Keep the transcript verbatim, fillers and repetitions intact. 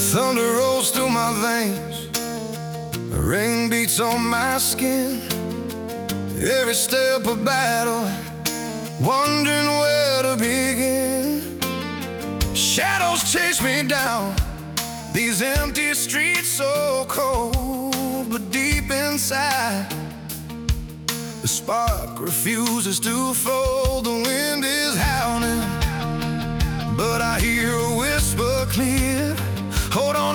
Thunder rolls through my veins, the rain beats on my skin. Every step of battle, wondering where to begin. Shadows chase me down these empty streets, so cold. But deep inside, the spark refuses to fold. The wind is howling, but I hear a whisper clear: hold on.